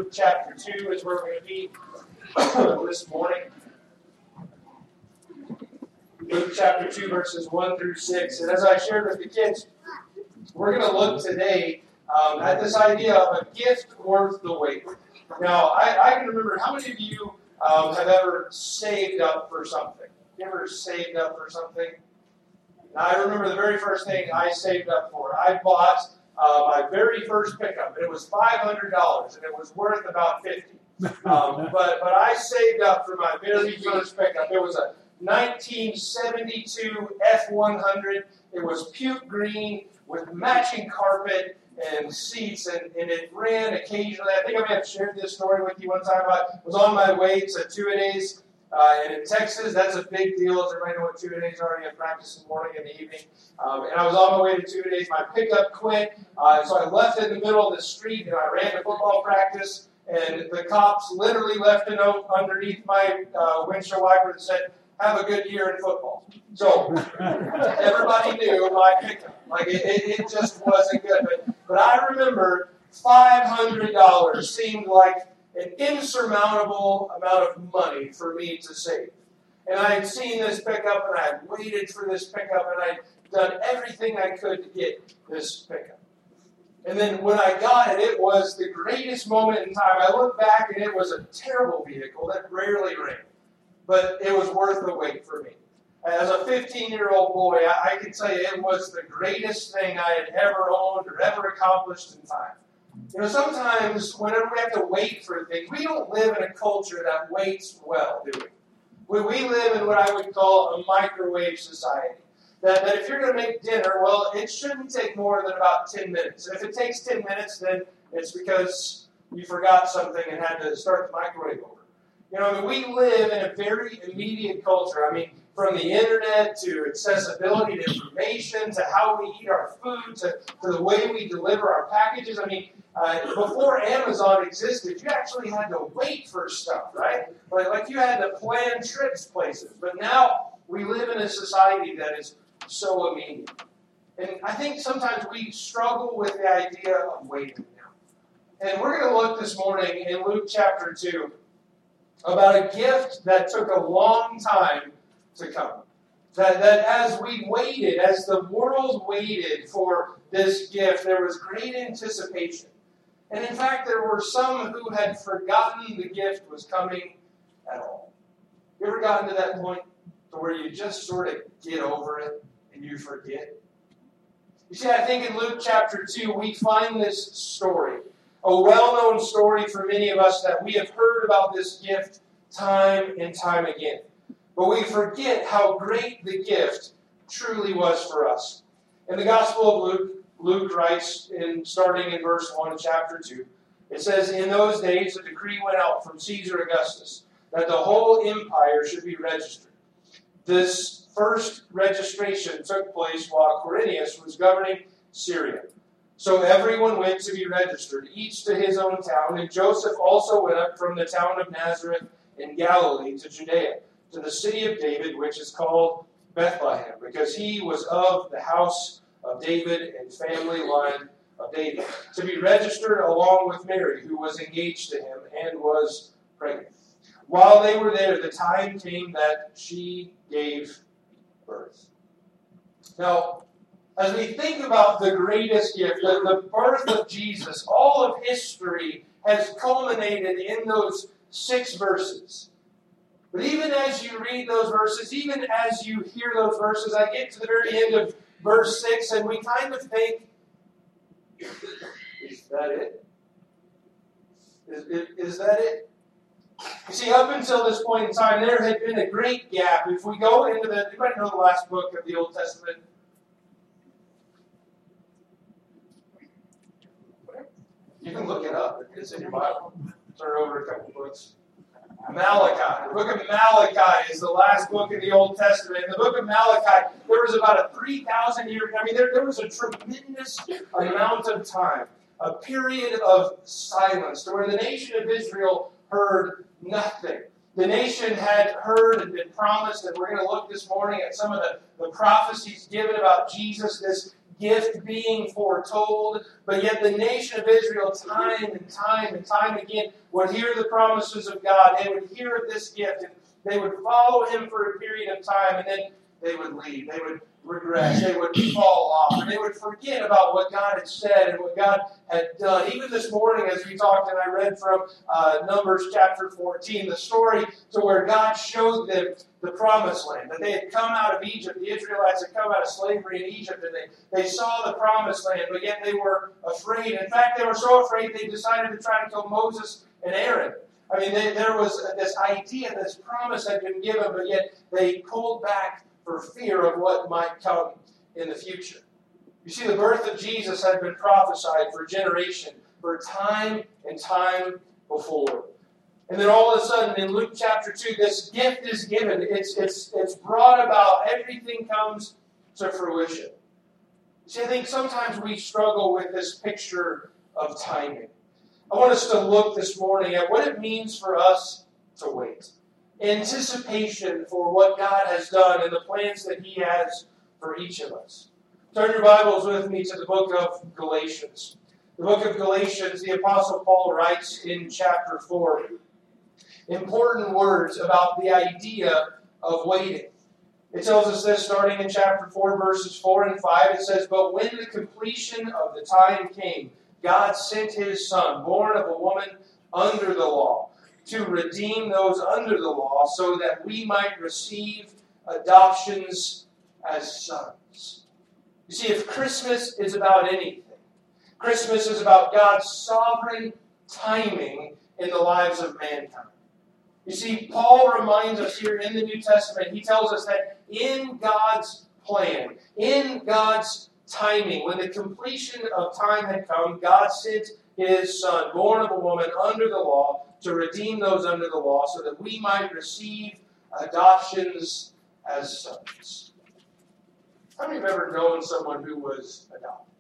Luke chapter 2 is where we're going to be this morning. Luke chapter 2, verses 1 through 6. And as I shared with the kids, we're going to look today at this idea of a gift worth the wait. Now, I can remember, how many of you have ever saved up for something? You ever saved up for something? Now, I remember the very first thing I saved up for. I bought my very first pickup. It was $500, and it was worth about $50. But I saved up for my very first pickup. It was a 1972 F100. It was puke green with matching carpet and seats, and it ran occasionally. I think I may have shared this story with you one time. I was on my way to two-a-days, and in Texas, that's a big deal. Does everybody know what two-a-days are? You have practice in the morning and the evening. And I was on my way to two-a-days. My pickup quit, so I left it in the middle of the street, and I ran to football practice, and the cops literally left a note underneath my windshield wiper that said, "Have a good year in football." So everybody knew my pickup. Like it just wasn't good. But I remember $500 seemed like an insurmountable amount of money for me to save. And I had seen this pickup, and I had waited for this pickup, and I'd done everything I could to get this pickup. And then when I got it, it was the greatest moment in time. I look back, and it was a terrible vehicle that rarely ran. But it was worth the wait for me. As a 15-year-old boy, I can tell you it was the greatest thing I had ever owned or ever accomplished in time. You know, sometimes whenever we have to wait for things, we don't live in a culture that waits well, do we? We live in what I would call a microwave society. That if you're going to make dinner, well, it shouldn't take more than about 10 minutes. And if it takes 10 minutes, then it's because you forgot something and had to start the microwave over. You know, I mean, we live in a very immediate culture. I mean, from the internet to accessibility to information to how we eat our food to the way we deliver our packages. I mean, before Amazon existed, you actually had to wait for stuff, right? Like you had to plan trips places. But now we live in a society that is so immediate. And I think sometimes we struggle with the idea of waiting now. And we're going to look this morning in Luke chapter 2 about a gift that took a long time to come. That as we waited, as the world waited for this gift, there was great anticipation. And in fact, there were some who had forgotten the gift was coming at all. You ever gotten to that point to where you just sort of get over it and you forget? You see, I think in Luke chapter 2, we find this story. A well-known story for many of us that we have heard about this gift time and time again. But we forget how great the gift truly was for us. In the Gospel of Luke writes, starting in verse 1 of chapter 2, it says, "In those days a decree went out from Caesar Augustus that the whole empire should be registered. This first registration took place while Quirinius was governing Syria. So everyone went to be registered, each to his own town, and Joseph also went up from the town of Nazareth in Galilee to Judea, to the city of David, which is called Bethlehem, because he was of the house of David and family line of David, to be registered along with Mary, who was engaged to him and was pregnant. While they were there, the time came that she gave birth." Now, as we think about the greatest gift, the birth of Jesus, all of history has culminated in those 6 verses. But even as you read those verses, even as you hear those verses, I get to the very end of verse 6, and we kind of think, is that it? Is that it? You see, up until this point in time, there had been a great gap. If we go into anybody know the last book of the Old Testament? You can look it up. It's in your Bible. Turn over a couple books. Malachi. The book of Malachi is the last book in the Old Testament. In the book of Malachi, there was about a 3,000 year, there was a tremendous amount of time, a period of silence, to where the nation of Israel heard nothing. The nation had heard and been promised, and we're going to look this morning at some of the prophecies given about Jesus, this gift being foretold. But yet the nation of Israel, time and time again, would hear the promises of God. They would hear of this gift, and they would follow him for a period of time, and then they would leave. They would regress. They would fall off. And they would forget about what God had said and what God had done. Even this morning, as we talked, and I read from Numbers chapter 14, the story to where God showed them the promised land, that they had come out of Egypt. The Israelites had come out of slavery in Egypt, and they saw the promised land, but yet they were afraid. In fact, they were so afraid they decided to try to kill Moses and Aaron. I mean, there was this idea, this promise had been given, but yet they pulled back for fear of what might come in the future. You see, the birth of Jesus had been prophesied for generation, for time and time before. And then all of a sudden, in Luke chapter 2, this gift is given. It's brought about. Everything comes to fruition. See, I think sometimes we struggle with this picture of timing. I want us to look this morning at what it means for us to wait. Anticipation for what God has done and the plans that he has for each of us. Turn your Bibles with me to the book of Galatians. The book of Galatians, the Apostle Paul writes in chapter 4 important words about the idea of waiting. It tells us this starting in chapter 4, verses 4 and 5. It says, "But when the completion of the time came, God sent his Son, born of a woman under the law, to redeem those under the law so that we might receive adoptions as sons." You see, if Christmas is about anything, Christmas is about God's sovereign timing in the lives of mankind. You see, Paul reminds us here in the New Testament, he tells us that in God's plan, in God's timing, when the completion of time had come, God sent his Son, born of a woman under the law, to redeem those under the law so that we might receive adoptions as sons. How many have ever known someone who was adopted?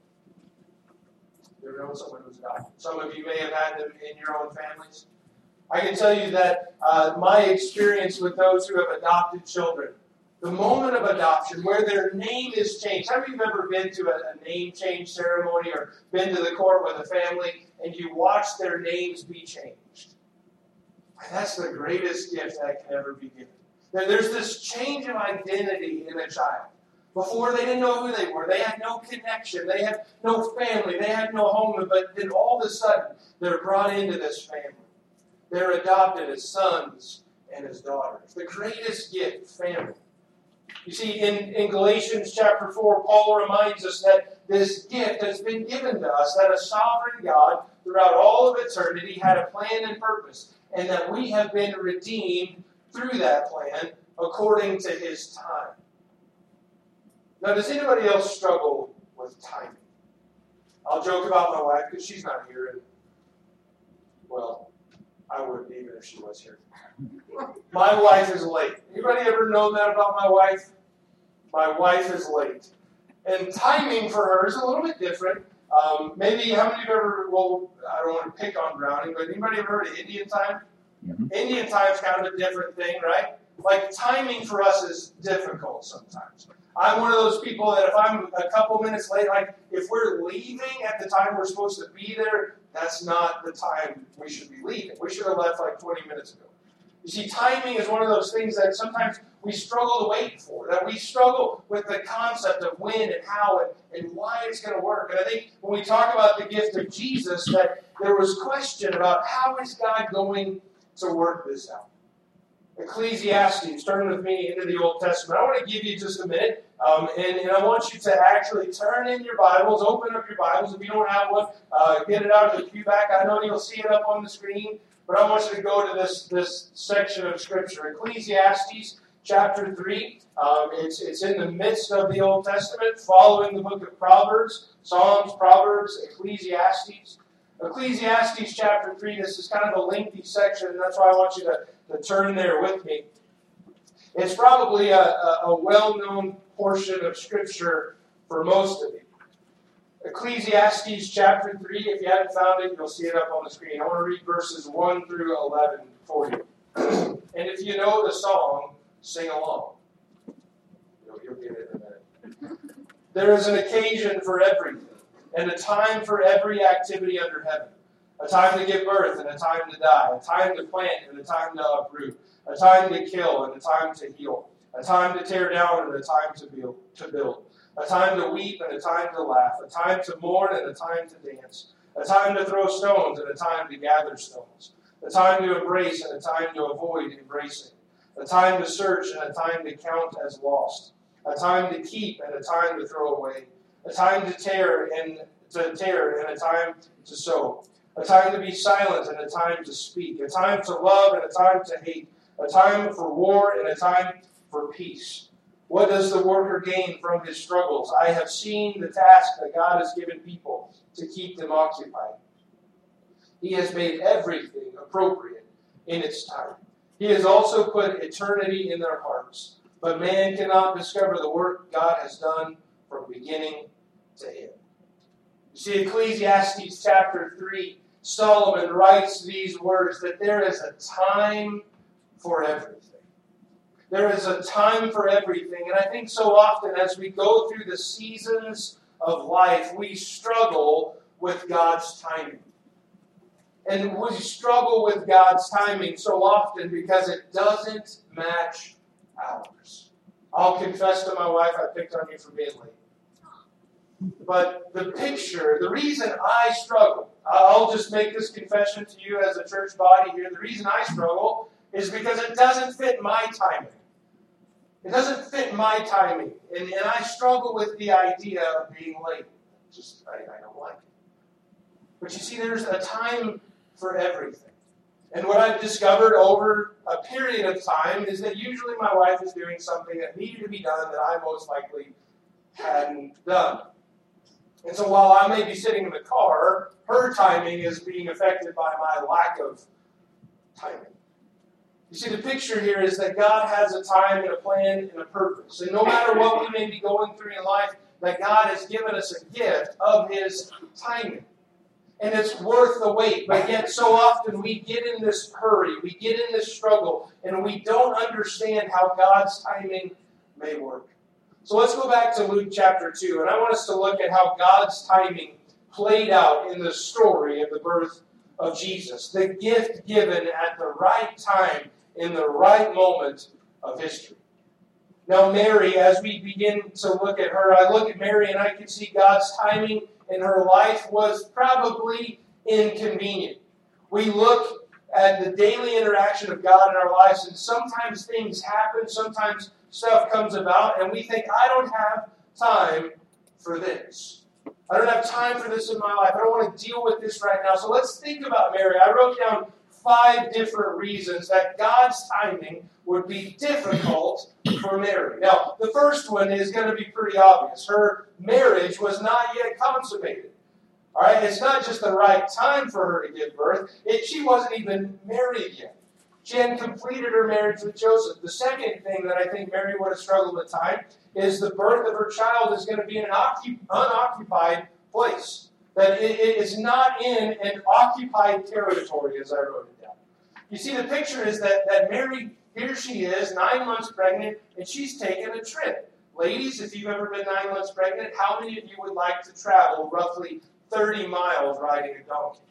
You ever known someone who was adopted? Some of you may have had them in your own families. I can tell you that my experience with those who have adopted children, the moment of adoption where their name is changed. How many of you have ever been to a name change ceremony or been to the court with a family and you watch their names be changed? That's the greatest gift that can ever be given. There's this change of identity in a child. Before, they didn't know who they were. They had no connection. They had no family. They had no home. But then all of a sudden, they're brought into this family. They're adopted as sons and as daughters. The greatest gift, family. You see, in Galatians chapter 4, Paul reminds us that this gift has been given to us, that a sovereign God, throughout all of eternity, had a plan and purpose, and that we have been redeemed through that plan according to his time. Now, does anybody else struggle with timing? I'll joke about my wife because she's not here. And, well, I wouldn't even if she was here. My wife is late. Anybody ever know that about my wife? My wife is late. And timing for her is a little bit different. Maybe how many of you ever, well, I don't want to pick on Browning, but anybody ever heard of Indian time? Mm-hmm. Indian time is kind of a different thing, right? Like timing for us is difficult sometimes. I'm one of those people that if I'm a couple minutes late, like if we're leaving at the time we're supposed to be there, that's not the time we should be leaving. We should have left like 20 minutes ago. You see, timing is one of those things that sometimes we struggle to wait for, that we struggle with the concept of when and how and why it's going to work. And I think when we talk about the gift of Jesus, that there was question about how is God going to work this out. Ecclesiastes, turn with me into the Old Testament. I want to give you just a minute, and I want you to actually turn in your Bibles, open up your Bibles. If you don't have one, get it out of the pew back. I know you'll see it up on the screen, but I want you to go to this section of Scripture. Ecclesiastes chapter 3. It's in the midst of the Old Testament, following the book of Proverbs, Psalms, Proverbs, Ecclesiastes. Ecclesiastes chapter 3, this is kind of a lengthy section, and that's why I want you to turn there with me. It's probably a well-known portion of Scripture for most of you. Ecclesiastes chapter 3, if you haven't found it, you'll see it up on the screen. I want to read verses 1 through 11 for you. And if you know the song, sing along. You'll get it in a minute. There is an occasion for everything, and a time for every activity under heaven. A time to give birth and a time to die, a time to plant and a time to uproot, a time to kill and a time to heal, a time to tear down and a time to build, a time to weep and a time to laugh, a time to mourn and a time to dance, a time to throw stones and a time to gather stones, a time to embrace and a time to avoid embracing, a time to search and a time to count as lost, a time to keep and a time to throw away, a time to tear and a time to sow, a time to be silent and a time to speak, a time to love and a time to hate, a time for war and a time for peace. What does the worker gain from his struggles? I have seen the task that God has given people to keep them occupied. He has made everything appropriate in its time. He has also put eternity in their hearts. But man cannot discover the work God has done from beginning to end. You see, Ecclesiastes chapter 3, Solomon writes these words that there is a time for everything. There is a time for everything. And I think so often as we go through the seasons of life, we struggle with God's timing. And we struggle with God's timing so often because it doesn't match ours. I'll confess to my wife, I picked on you for being late. But the reason I struggle, I'll just make this confession to you as a church body here. The reason I struggle is because it doesn't fit my timing. It doesn't fit my timing. And I struggle with the idea of being late. I don't like it. But you see, there's a time for everything. And what I've discovered over a period of time is that usually my wife is doing something that needed to be done that I most likely hadn't done. And so while I may be sitting in the car, her timing is being affected by my lack of timing. You see, the picture here is that God has a time and a plan and a purpose. And no matter what we may be going through in life, that God has given us a gift of His timing. And it's worth the wait. But yet so often we get in this hurry, we get in this struggle, and we don't understand how God's timing may work. So let's go back to Luke chapter 2, and I want us to look at how God's timing played out in the story of the birth of Jesus. The gift given at the right time in the right moment of history. Now Mary, as we begin to look at her, I look at Mary and I can see God's timing in her life was probably inconvenient. We look at the daily interaction of God in our lives, and sometimes things happen, sometimes stuff comes about, and we think, I don't have time for this. I don't have time for this in my life. I don't want to deal with this right now. So let's think about Mary. I wrote down 5 different reasons that God's timing would be difficult for Mary. Now, the first one is going to be pretty obvious. Her marriage was not yet consummated. All right, it's not just the right time for her to give birth. She wasn't even married yet. She hadn't completed her marriage with Joseph. The second thing that I think Mary would have struggled with time is the birth of her child is going to be in an unoccupied place. That it is not in an occupied territory, as I wrote it down. You see, the picture is that Mary, here she is, 9 months pregnant, and she's taken a trip. Ladies, if you've ever been 9 months pregnant, how many of you would like to travel roughly 30 miles riding a donkey?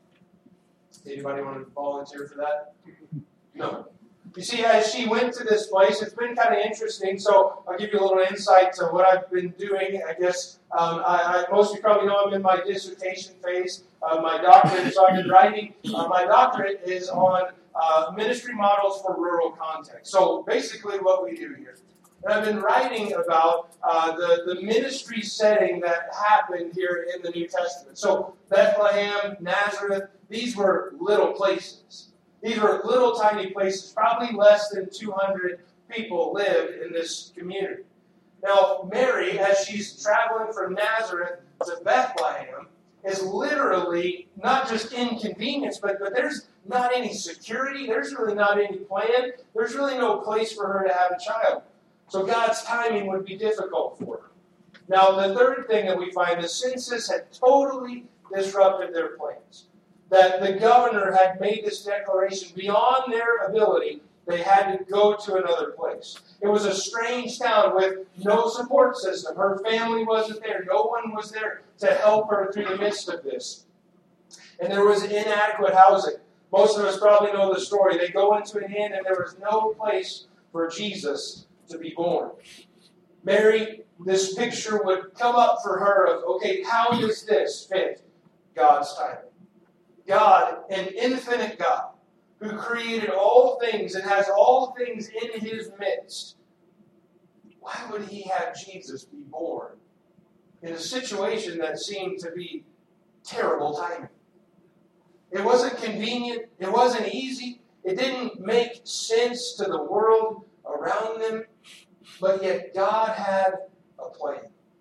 Anybody want to volunteer for that? No. You see, as she went to this place, it's been kind of interesting, so I'll give you a little insight to what I've been doing. I guess most of you probably know I'm in my dissertation phase of my doctorate, so I've been writing. My doctorate is on ministry models for rural context. So basically what we do here. And I've been writing about the ministry setting that happened here in the New Testament. So Bethlehem, Nazareth, these were little places. These were little tiny places. Probably less than 200 people lived in this community. Now, Mary, as she's traveling from Nazareth to Bethlehem, is literally not just inconvenience, but there's not any security. There's really not any plan. There's really no place for her to have a child. So God's timing would be difficult for her. Now, the third thing that we find, the census had totally disrupted their plans. That the governor had made this declaration beyond their ability they had to go to another place. It was a strange town with no support system. Her family wasn't there. No one was there to help her through the midst of this. And there was inadequate housing. Most of us probably know the story. They go into an inn and there was no place for Jesus to be born. Mary, this picture would come up for her of, okay, how does this fit God's timing? God, an infinite God, who created all things and has all things in his midst, why would he have Jesus be born in a situation that seemed to be terrible timing? It wasn't convenient. It wasn't easy. It didn't make sense to the world around them. But yet God had a plan.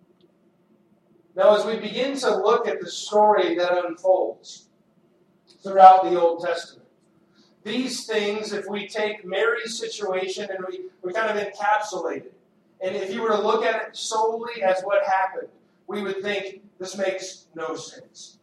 Now, as we begin to look at the story that unfolds throughout the Old Testament, these things, if we take Mary's situation and we kind of encapsulate it, and if you were to look at it solely as what happened, we would think this makes no sense.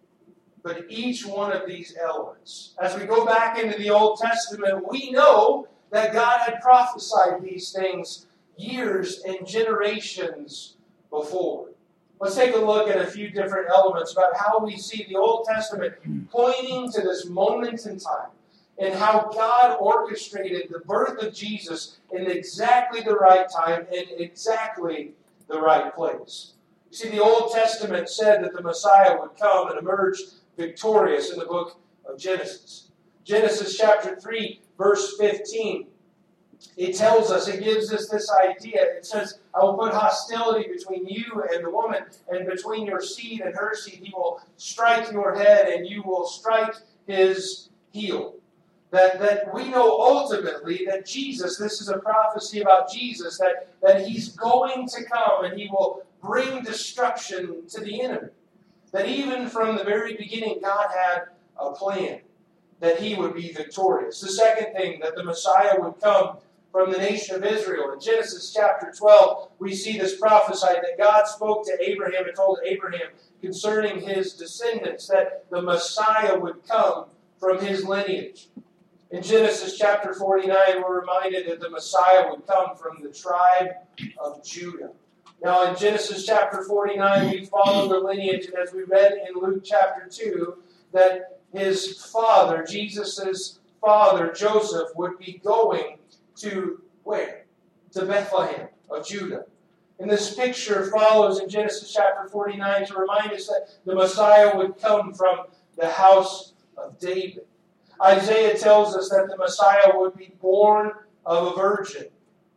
But each one of these elements, as we go back into the Old Testament, we know that God had prophesied these things years and generations before. Let's take a look at a few different elements about how we see the Old Testament pointing to this moment in time and how God orchestrated the birth of Jesus in exactly the right time and exactly the right place. You see, the Old Testament said that the Messiah would come and emerge victorious in the book of Genesis. Genesis chapter 3, verse 15. It tells us, it gives us this idea. It says, I will put hostility between you and the woman, and between your seed and her seed. He will strike your head, and you will strike his heel. That we know ultimately that Jesus, this is a prophecy about Jesus, that he's going to come and he will bring destruction to the enemy. That even from the very beginning, God had a plan that he would be victorious. The second thing, that the Messiah would come from the nation of Israel. In Genesis chapter 12, we see this prophesied that God spoke to Abraham and told Abraham concerning his descendants, that the Messiah would come from his lineage. In Genesis chapter 49, we're reminded that the Messiah would come from the tribe of Judah. Now, in Genesis chapter 49, we follow the lineage, and as we read in Luke chapter 2, that his father, Jesus' father, Joseph, would be going to where? To Bethlehem of Judah. And this picture follows in Genesis chapter 49 to remind us that the Messiah would come from the house of David. Isaiah tells us that the Messiah would be born of a virgin.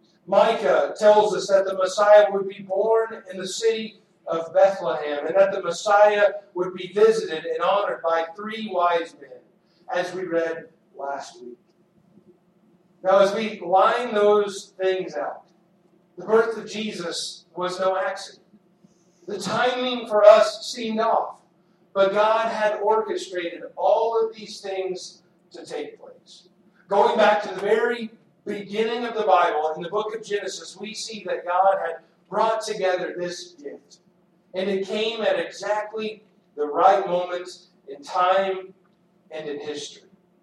Micah tells us that the Messiah would be born in the city of Bethlehem, and that the Messiah would be visited and honored by 3 wise men, as we read last week. Now, as we line those things out, the birth of Jesus was no accident. The timing for us seemed off, but God had orchestrated all of these things to take place. Going back to the very beginning of the Bible, in the book of Genesis, we see that God had brought together this gift. And it came at exactly the right moment in time and in history.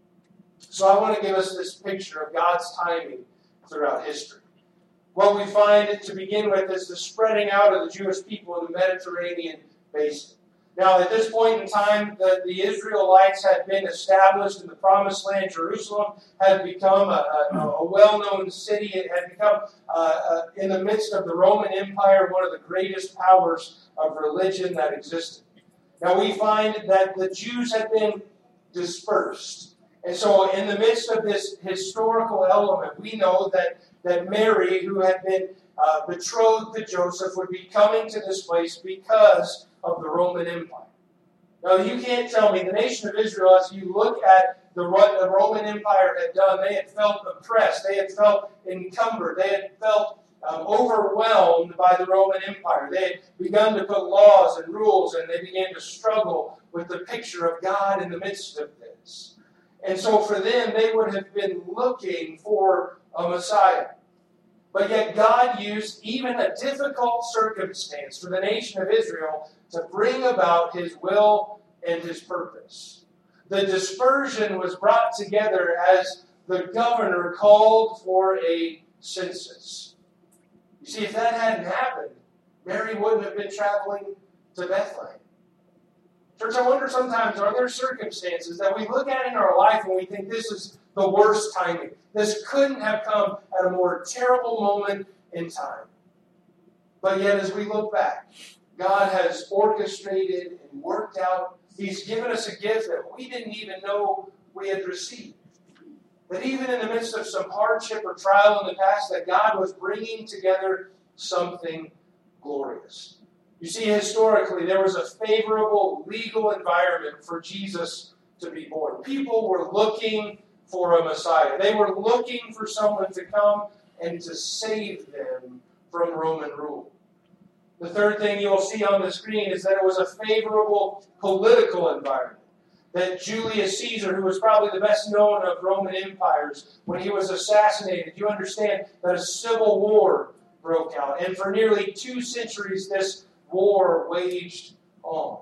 So I want to give us this picture of God's timing throughout history. What we find to begin with is the spreading out of the Jewish people in the Mediterranean basin. Now, at this point in time, the Israelites had been established in the Promised Land. Jerusalem had become a well-known city. It had become, in the midst of the Roman Empire, one of the greatest powers of religion that existed. Now, we find that the Jews had been dispersed. And so, in the midst of this historical element, we know that Mary, who had been betrothed to Joseph, would be coming to this place because of the Roman Empire. Now, you can't tell me, the nation of Israel, as you look at what the Roman Empire had done, they had felt oppressed, they had felt encumbered, they had felt overwhelmed by the Roman Empire. They had begun to put laws and rules, and they began to struggle with the picture of God in the midst of this. And so for them, they would have been looking for a Messiah. But yet God used even a difficult circumstance for the nation of Israel to bring about his will and his purpose. The dispersion was brought together as the governor called for a census. You see, if that hadn't happened, Mary wouldn't have been traveling to Bethlehem. Church, I wonder sometimes, are there circumstances that we look at in our life and we think this is the worst timing? This couldn't have come at a more terrible moment in time. But yet, as we look back, God has orchestrated and worked out. He's given us a gift that we didn't even know we had received. That even in the midst of some hardship or trial in the past, that God was bringing together something glorious. You see, historically, there was a favorable legal environment for Jesus to be born. People were looking for a Messiah. They were looking for someone to come and to save them from Roman rule. The third thing you'll see on the screen is that it was a favorable political environment. That Julius Caesar, who was probably the best known of Roman empires, when he was assassinated, you understand that a civil war broke out. And for nearly 2 centuries, this war waged on.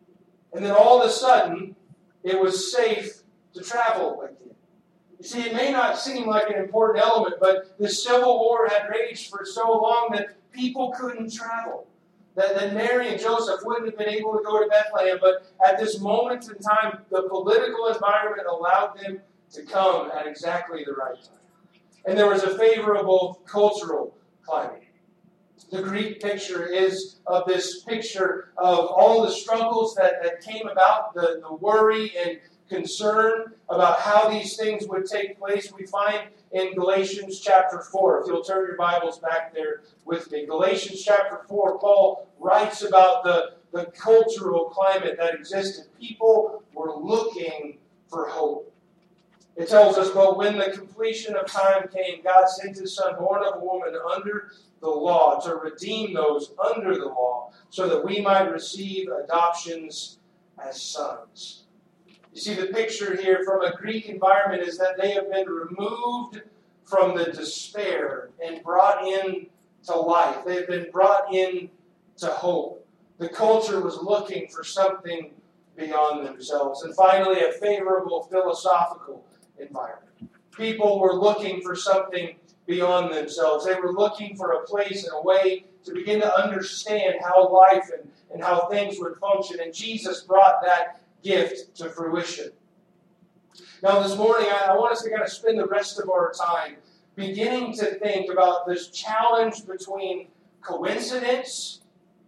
And then all of a sudden, it was safe to travel again. You see, it may not seem like an important element, but the Civil War had raged for so long that people couldn't travel. That Mary and Joseph wouldn't have been able to go to Bethlehem, but at this moment in time, the political environment allowed them to come at exactly the right time. And there was a favorable cultural climate. The Greek picture is of this picture of all the struggles that came about, the worry and concern about how these things would take place. We find in Galatians chapter 4, if you'll turn your Bibles back there with me. Galatians chapter 4, Paul writes about the cultural climate that existed. People were looking for hope. It tells us, but when the completion of time came, God sent his Son, born of a woman, under the law, to redeem those under the law, so that we might receive adoptions as sons. You see, the picture here from a Greek environment is that they have been removed from the despair and brought in to life. They have been brought in to hope. The culture was looking for something beyond themselves. And finally, a favorable philosophical environment. People were looking for something beyond themselves. They were looking for a place and a way to begin to understand how life and how things would function. And Jesus brought that gift to fruition. Now this morning, I want us to kind of spend the rest of our time beginning to think about this challenge between coincidence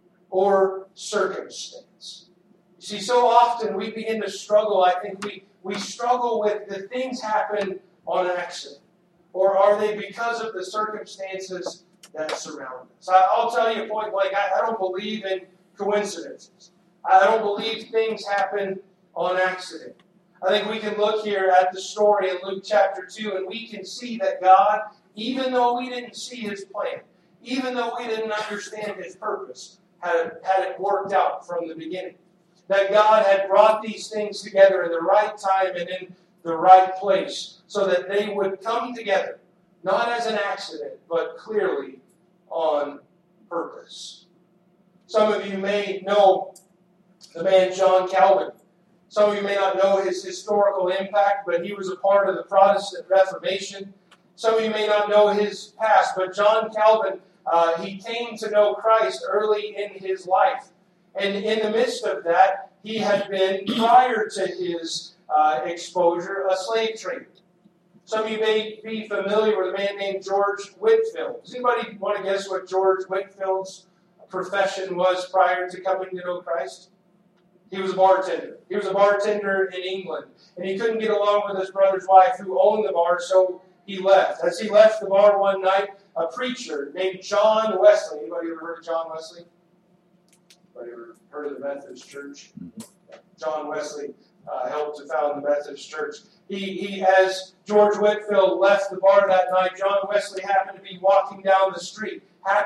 or circumstance. You see, so often we begin to struggle. I think we struggle with, the things happen on accident? Or are they because of the circumstances that surround us? I'll tell you point blank, I don't believe in coincidences. I don't believe things happen on accident. I think we can look here at the story in Luke chapter 2, and we can see that God, even though we didn't see his plan, even though we didn't understand his purpose, had it worked out from the beginning. That God had brought these things together in the right time and in the right place, so that they would come together, not as an accident, but clearly on purpose. Some of you may know the man John Calvin. Some of you may not know his historical impact, but he was a part of the Protestant Reformation. Some of you may not know his past, but John Calvin, he came to know Christ early in his life. And in the midst of that, he had been, prior to his exposure, a slave trader. Some of you may be familiar with a man named George Whitefield. Does anybody want to guess what George Whitefield's profession was prior to coming to know Christ? He was a bartender. He was a bartender in England. And he couldn't get along with his brother's wife who owned the bar, so he left. As he left the bar one night, a preacher named John Wesley. Anybody ever heard of John Wesley? Anybody ever heard of the Methodist Church? John Wesley helped to found the Methodist Church. He, as George Whitefield left the bar that night, John Wesley happened to be walking down the street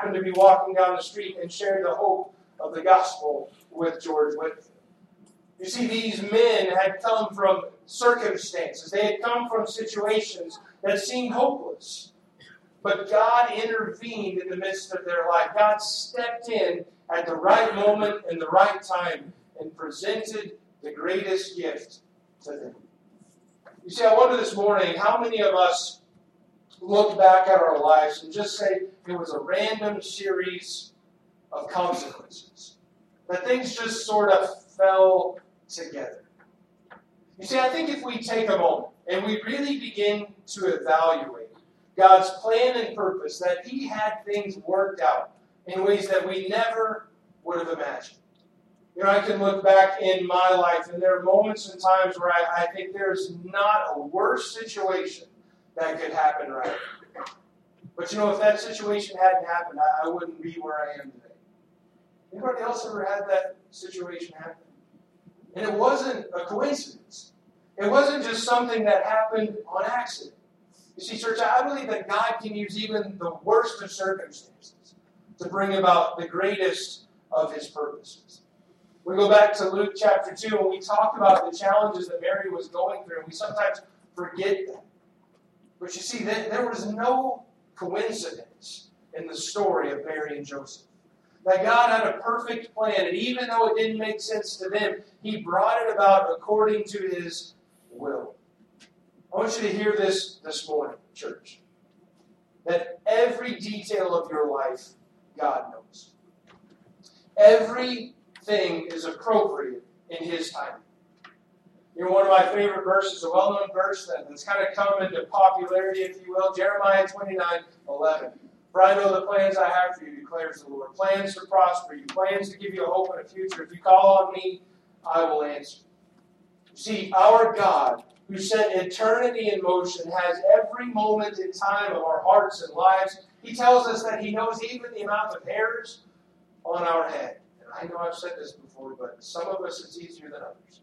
and shared the hope of the gospel with George Whitefield. You see, these men had come from circumstances. They had come from situations that seemed hopeless. But God intervened in the midst of their life. God stepped in at the right moment and the right time and presented the greatest gift to them. You You see, I wonder this morning, how many of us look back at our lives and just say it was a random series of consequences? That things just sort of fell together. You see, I think if we take a moment and we really begin to evaluate God's plan and purpose, that He had things worked out in ways that we never would have imagined. You know, I can look back in my life, and there are moments and times where I think there's not a worse situation that could happen right now. But you know, if that situation hadn't happened, I wouldn't be where I am today. Anybody else ever had that situation happen? And it wasn't a coincidence. It wasn't just something that happened on accident. You see, church, I believe that God can use even the worst of circumstances to bring about the greatest of His purposes. We go back to Luke chapter 2, and we talk about the challenges that Mary was going through, and we sometimes forget that. But you see, there was no coincidence in the story of Mary and Joseph. That God had a perfect plan, and even though it didn't make sense to them, He brought it about according to His will. I want you to hear this morning, church. That every detail of your life, God knows. Everything is appropriate in His timing. You know, one of my favorite verses, a well-known verse that's kind of come into popularity, if you will, Jeremiah 29:11. For I know the plans I have for you, declares the Lord. Plans to prosper you, plans to give you a hope and a future. If you call on me, I will answer. See, our God, who set eternity in motion, has every moment in time of our hearts and lives. He tells us that He knows even the amount of hairs on our head. And I know I've said this before, but some of us it's easier than others.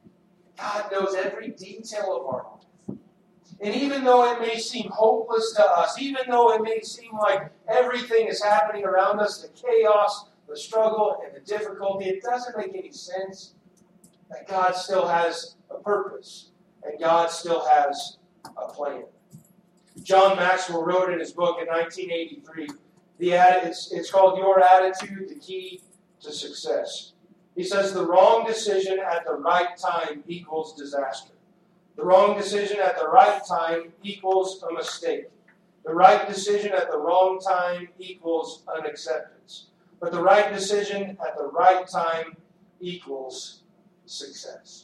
God knows every detail of our life. And even though it may seem hopeless to us, even though it may seem like everything is happening around us, the chaos, the struggle, and the difficulty, it doesn't make any sense. That God still has a purpose, and God still has a plan. John Maxwell wrote in his book in 1983, it's called Your Attitude, the Key to Success. He says, the wrong decision at the right time equals disaster. The wrong decision at the right time equals a mistake. The right decision at the wrong time equals unacceptance. But the right decision at the right time equals success.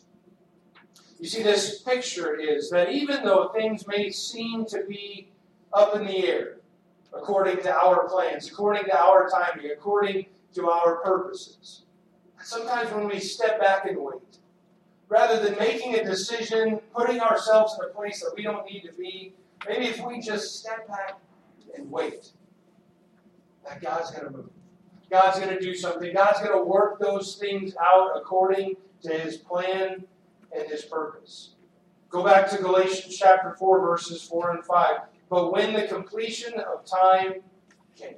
You see, this picture is that even though things may seem to be up in the air, according to our plans, according to our timing, according to our purposes, sometimes when we step back and wait, rather than making a decision, putting ourselves in a place that we don't need to be, maybe if we just step back and wait, that God's going to move. God's going to do something. God's going to work those things out according to His plan and His purpose. Go back to Galatians chapter 4, verses 4 and 5. But when the completion of time came.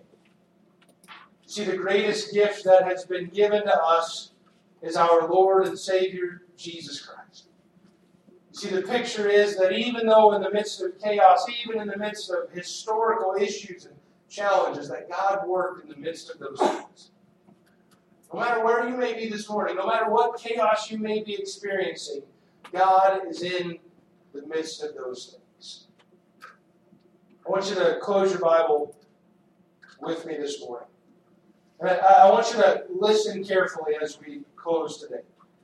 See, the greatest gift that has been given to us is our Lord and Savior, Jesus Christ. See, the picture is that even though in the midst of chaos, even in the midst of historical issues and challenges, that God worked in the midst of those things. No matter where you may be this morning, no matter what chaos you may be experiencing, God is in the midst of those things. I want you to close your Bible with me this morning. And I want you to listen carefully as we close today.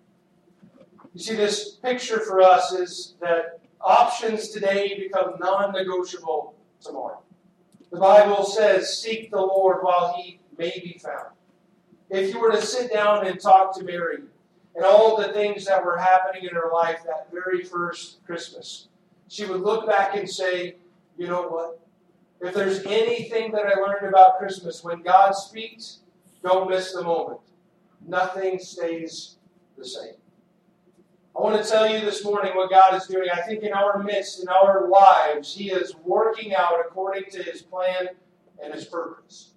You see, this picture for us is that options today become non-negotiable tomorrow. The Bible says, seek the Lord while He may be found. If you were to sit down and talk to Mary and all the things that were happening in her life that very first Christmas, she would look back and say, you know what? If there's anything that I learned about Christmas, when God speaks, don't miss the moment. Nothing stays the same. I want to tell you this morning what God is doing. I think in our midst, in our lives, He is working out according to His plan and His purpose.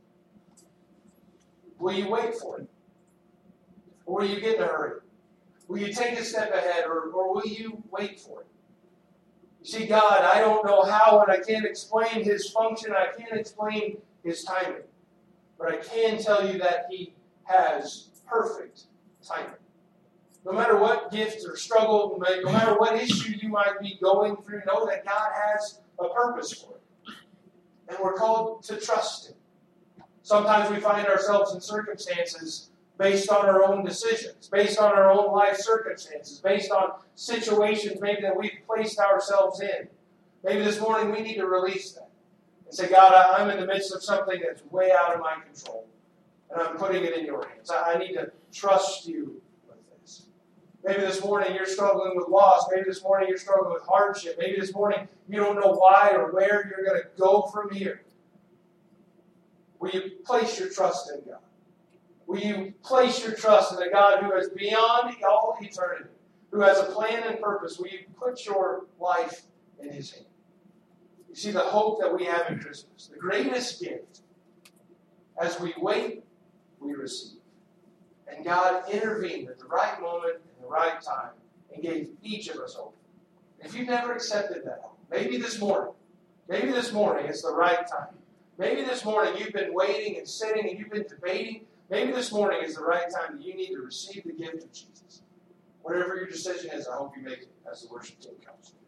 Will you wait for it? Or will you get in a hurry? Will you take a step ahead, or will you wait for it? You see, God, I don't know how, and I can't explain His function. I can't explain His timing. But I can tell you that He has perfect timing. No matter what gift or struggle, no matter what issue you might be going through, know that God has a purpose for it. And we're called to trust Him. Sometimes we find ourselves in circumstances based on our own decisions, based on our own life circumstances, based on situations maybe that we've placed ourselves in. Maybe this morning we need to release that and say, God, I'm in the midst of something that's way out of my control, and I'm putting it in your hands. I need to trust you with this. Maybe this morning you're struggling with loss. Maybe this morning you're struggling with hardship. Maybe this morning you don't know why or where you're going to go from here. Will you place your trust in God? Will you place your trust in a God who is beyond all eternity, who has a plan and purpose? Will you put your life in His hand? You see, the hope that we have in Christmas, the greatest gift, as we wait, we receive. And God intervened at the right moment, in the right time, and gave each of us hope. If you've never accepted that hope, maybe this morning is the right time. Maybe this morning you've been waiting and sitting and you've been debating. Maybe this morning is the right time that you need to receive the gift of Jesus. Whatever your decision is, I hope you make it as the worship team comes.